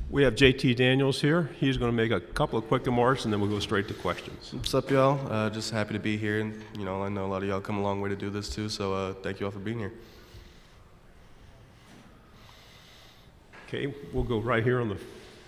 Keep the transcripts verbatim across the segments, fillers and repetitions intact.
We have J T Daniels here. He's going to make a couple of quick remarks, and then we'll go straight to questions. What's up, y'all? Uh, just happy to be here, and you know, I know a lot of y'all come a long way to do this too. So uh, thank you all for being here. Okay, we'll go right here on the.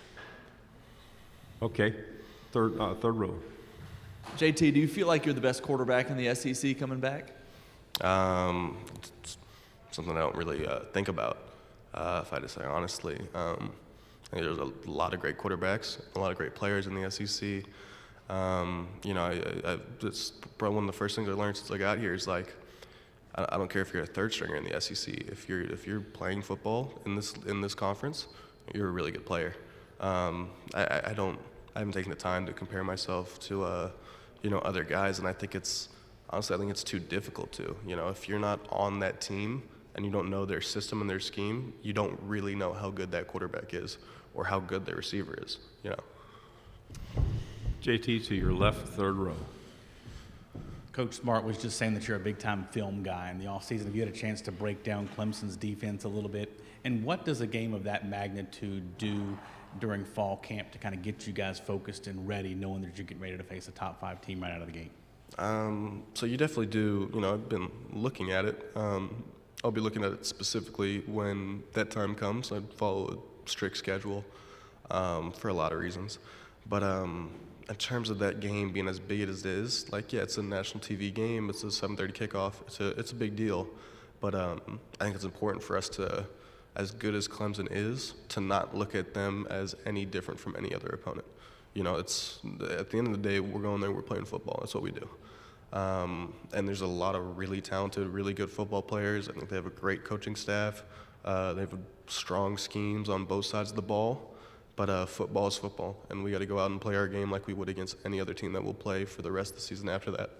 Okay, third uh, third row. J T, do you feel like you're the best quarterback in the S E C coming back? Um, it's something I don't really uh, think about, uh, if I had to say honestly. Um, I think there's a lot of great quarterbacks, a lot of great players in the S E C. Um, you know, I, I, it's probably one of the first things I learned since I got here is like, I, I don't care if you're a third stringer in the S E C. If you're if you're playing football in this in this conference, you're a really good player. Um, I, I don't I haven't taken the time to compare myself to uh, you know other guys, and I think it's honestly I think it's too difficult to. You know, if you're not on that team and you don't know their system and their scheme, you don't really know how good that quarterback is or how good their receiver is, you know. J T, to your left, third row. Coach Smart was just saying that you're a big-time film guy in the offseason. Have you had a chance to break down Clemson's defense a little bit? And what does a game of that magnitude do during fall camp to kind of get you guys focused and ready, knowing that you're getting ready to face a top-five team right out of the gate? Um, so you definitely do, you know, I've been looking at it. Um, I'll be looking at it specifically when that time comes. I follow a strict schedule um, for a lot of reasons. But um, in terms of that game being as big as it is, like, yeah, it's a national T V game. It's a seven thirty kickoff. It's a, it's a big deal. But um, I think it's important for us to, as good as Clemson is, to not look at them as any different from any other opponent. You know, it's at the end of the day, we're going there, we're playing football. That's what we do. Um, and there's a lot of really talented, really good football players. I think they have a great coaching staff. Uh, they have strong schemes on both sides of the ball. But uh, football is football, and we got to go out and play our game like we would against any other team that will play for the rest of the season after that.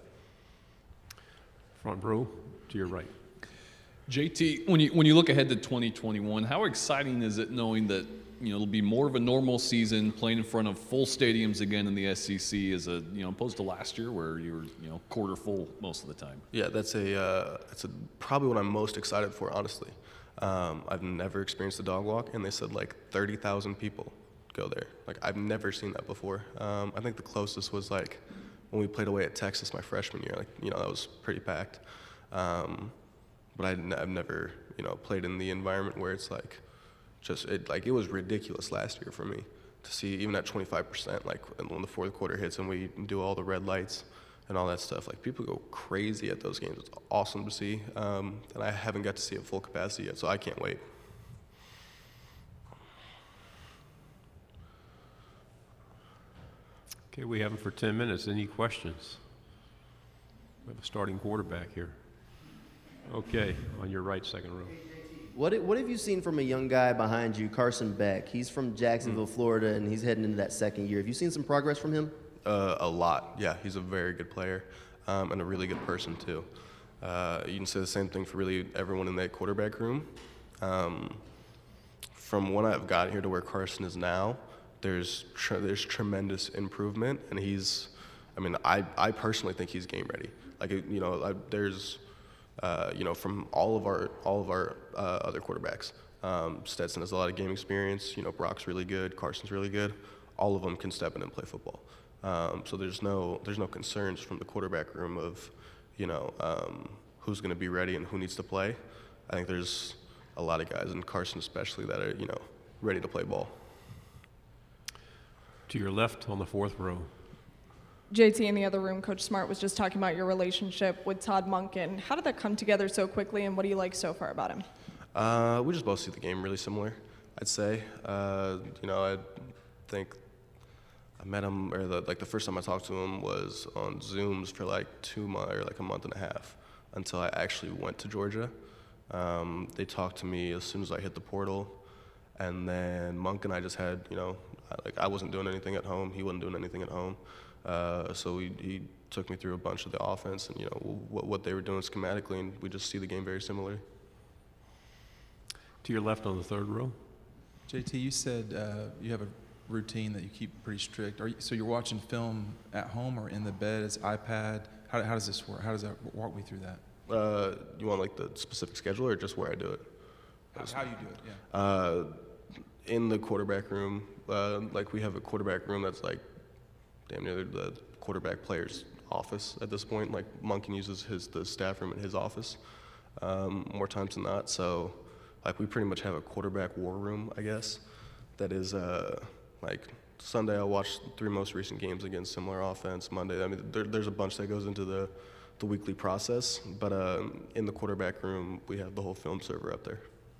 Front row, to your right. J T, when you when you look ahead to twenty twenty-one, how exciting is it knowing that you know it'll be more of a normal season, playing in front of full stadiums again in the S E C, as a you know opposed to last year where you were you know quarter full most of the time? Yeah, that's a uh, that's a, probably what I'm most excited for, honestly. Um, I've never experienced a dog walk, and they said like thirty thousand people go there. Like, I've never seen that before. Um, I think the closest was like when we played away at Texas my freshman year. Like, you know, that was pretty packed. Um, but I'd, I've never, you know, played in the environment where it's like, just it like it was ridiculous last year for me to see even at twenty-five percent. Like when the fourth quarter hits and we do all the red lights and all that stuff. Like, people go crazy at those games. It's awesome to see, um, and I haven't got to see it full capacity yet, so I can't wait. Okay, we have him for ten minutes. Any questions? We have a starting quarterback here. Okay, on your right, second row. What what have you seen from a young guy behind you, Carson Beck? He's from Jacksonville, mm. Florida, and he's heading into that second year. Have you seen some progress from him? Uh, a lot, yeah. He's a very good player um, and a really good person, too. Uh, you can say the same thing for really everyone in that quarterback room. Um, from when I've got here to where Carson is now, there's tr there's tremendous improvement, and he's, I mean, I, I personally think he's game ready. Like, you know, I, there's, uh, you know, from all of our all of our uh, other quarterbacks, um, Stetson has a lot of game experience. You know, Brock's really good, Carson's really good. All of them can step in and play football. Um, so there's no there's no concerns from the quarterback room of, you know, um, who's going to be ready and who needs to play. I think there's a lot of guys, and Carson especially, that are, you know, ready to play ball. To your left on the fourth row. J T, in the other room, Coach Smart was just talking about your relationship with Todd Monken. How did that come together so quickly, and what do you like so far about him? Uh, we just both see the game really similar, I'd say. Uh, you know, I think I met him, or the, like the first time I talked to him was on Zooms for like two months, or like a month and a half, until I actually went to Georgia. Um, they talked to me as soon as I hit the portal, and then Monk and I just had, you know, like I wasn't doing anything at home, he wasn't doing anything at home. Uh, so he, he took me through a bunch of the offense and, you know, what, what they were doing schematically, and we just see the game very similarly. To your left on the third row. J T, you said uh, you have a routine that you keep pretty strict. Are you, so you're watching film at home or in the bed? Is iPad? How, how does this work? How does that walk me through that? Uh, you want like the specific schedule or just where I do it? How, how you do it, yeah. Uh, in the quarterback room, uh, like we have a quarterback room that's like damn near the quarterback player's office at this point. Like Monken uses his the staff room in his office um, more times than not. So like we pretty much have a quarterback war room, I guess. That is uh, like Sunday I'll watch the three most recent games against similar offense. Monday, I mean, there, there's a bunch that goes into the the weekly process. But uh, in the quarterback room, we have the whole film server up there.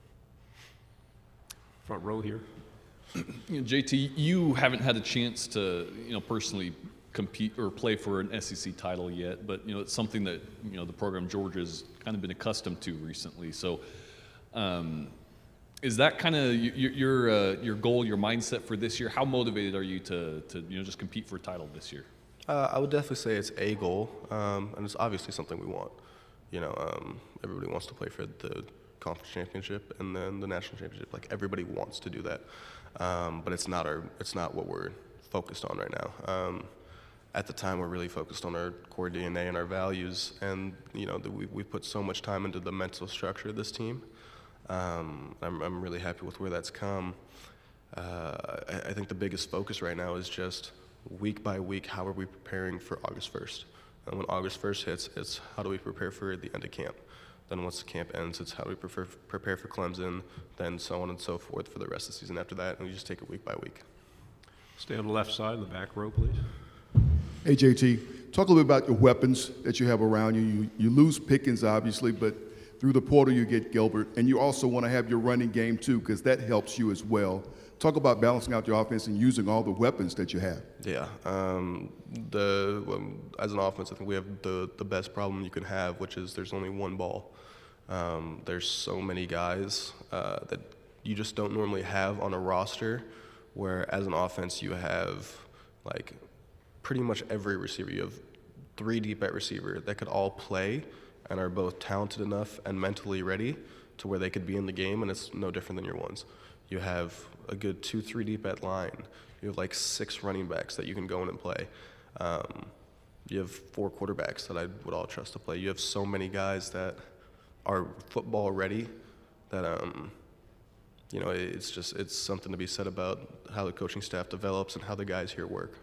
Front row here. You know, J T, you haven't had a chance to, you know, personally compete or play for an S E C title yet, but you know, it's something that you know the program Georgia's kind of been accustomed to recently. So, um, is that kind of your your uh, your goal, your mindset for this year? How motivated are you to to you know just compete for a title this year? Uh, I would definitely say it's a goal, um, and it's obviously something we want. You know, um, everybody wants to play for the conference championship and then the national championship. Like everybody wants to do that, um, but it's not our it's not what we're focused on right now. Um, at the time, we're really focused on our core D N A and our values, and you know, the, we we put so much time into the mental structure of this team. Um, I'm I'm really happy with where that's come. Uh, I, I think the biggest focus right now is just week by week, how are we preparing for August first? And when August first hits, it's how do we prepare for the end of camp? Then once the camp ends, it's how do we prepare, prepare for Clemson, then so on and so forth for the rest of the season after that, and we just take it week by week. Stay on the left side, in the back row, please. Hey, J T, talk a little bit about your weapons that you have around you. You, you lose Pickens, obviously, but through the portal you get Gilbert, and you also want to have your running game too, because that helps you as well. Talk about balancing out your offense and using all the weapons that you have. Yeah, um, the um, as an offense, I think we have the the best problem you can have, which is there's only one ball. Um, there's so many guys uh, that you just don't normally have on a roster, where as an offense you have like pretty much every receiver. You have three deep at receiver that could all play and are both talented enough and mentally ready to where they could be in the game, and it's no different than your ones. You have a good two, three deep at line. You have like six running backs that you can go in and play. Um, you have four quarterbacks that I would all trust to play. You have so many guys that are football ready that, um, you know, it's just, it's something to be said about how the coaching staff develops and how the guys here work.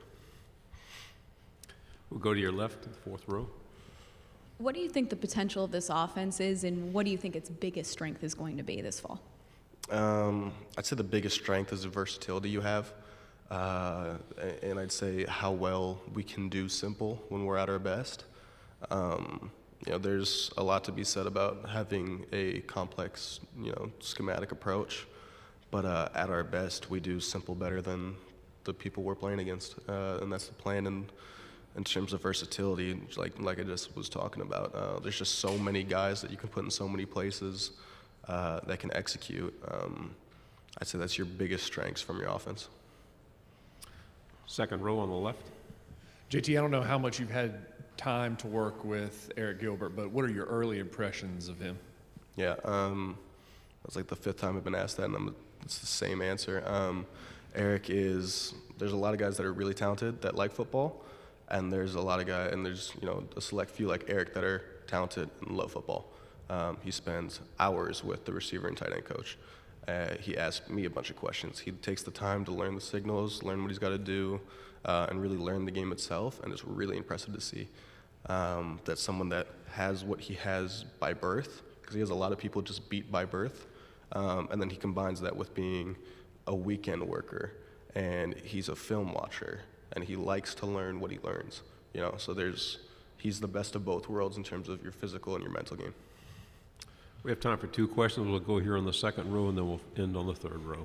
We'll go to your left, the fourth row. What do you think the potential of this offense is, and what do you think its biggest strength is going to be this fall? Um, I'd say the biggest strength is the versatility you have. Uh, and I'd say how well we can do simple when we're at our best. Um, you know, there's a lot to be said about having a complex, you know, schematic approach, but uh, at our best, we do simple better than the people we're playing against, uh, and that's the plan. And in terms of versatility, like like I just was talking about, uh, there's just so many guys that you can put in so many places uh, that can execute. Um, I'd say that's your biggest strengths from your offense. Second row on the left. J T, I don't know how much you've had time to work with Eric Gilbert, but what are your early impressions of him? Yeah, um, that's like the fifth time I've been asked that, and I'm, it's the same answer. Um, Eric is, there's a lot of guys that are really talented that like football, and there's a lot of guys, and there's, you know, a select few like Eric that are talented and love football. Um, he spends hours with the receiver and tight end coach. Uh, he asks me a bunch of questions. He takes the time to learn the signals, learn what he's got to do, uh, and really learn the game itself, and it's really impressive to see um, that someone that has what he has by birth, because he has a lot of people just beat by birth, um, and then he combines that with being a weekend worker, and he's a film watcher, and he likes to learn what he learns, you know, so there's, he's the best of both worlds in terms of your physical and your mental game. We have time for two questions. We'll go here on the second row, and then we'll end on the third row.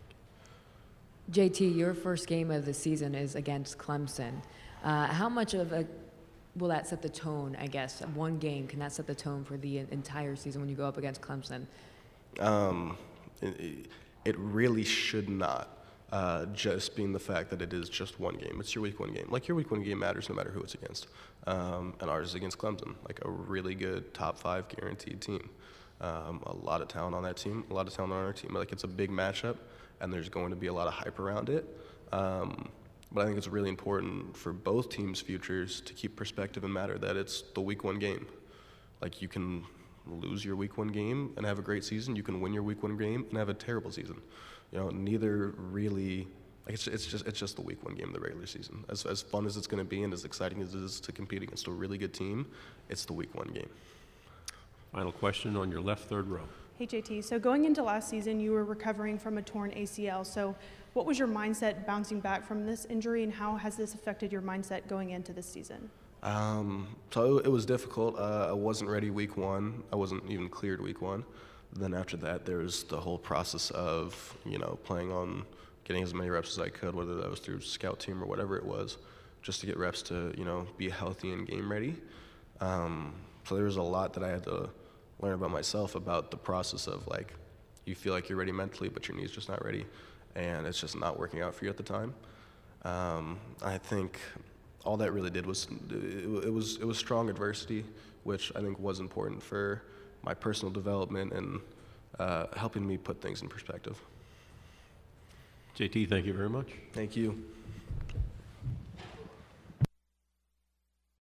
J T, your first game of the season is against Clemson. Uh, how much of a will that set the tone, I guess? One game, can that set the tone for the entire season when you go up against Clemson? Um, it, it really should not, uh, just being the fact that it is just one game. It's your week one game. Like, your week one game matters no matter who it's against. Um, and ours is against Clemson, like a really good top five guaranteed team. Um, a lot of talent on that team, a lot of talent on our team. Like, it's a big matchup, and there's going to be a lot of hype around it. Um, but I think it's really important for both teams' futures to keep perspective and matter that it's the week one game. Like, you can lose your week one game and have a great season. You can win your week one game and have a terrible season. you know, neither really. Like it's, it's just it's just the week one game of the regular season. As as fun as it's going to be and as exciting as it is to compete against a really good team, it's the week one game. Final question on your left third row. Hey J T, so going into last season, you were recovering from a torn A C L. So what was your mindset bouncing back from this injury, and how has this affected your mindset going into this season? Um, so it was difficult. Uh, I wasn't ready week one. I wasn't even cleared week one. Then after that, there's the whole process of, you know, playing on getting as many reps as I could, whether that was through scout team or whatever it was, just to get reps to, you know, be healthy and game ready. Um, so there was a lot that I had to learn about myself about the process of, like, you feel like you're ready mentally, but your knee's just not ready, and it's just not working out for you at the time. Um, I think all that really did was, it, it was it was strong adversity, which I think was important for my personal development and uh, helping me put things in perspective. J T, thank you very much. Thank you.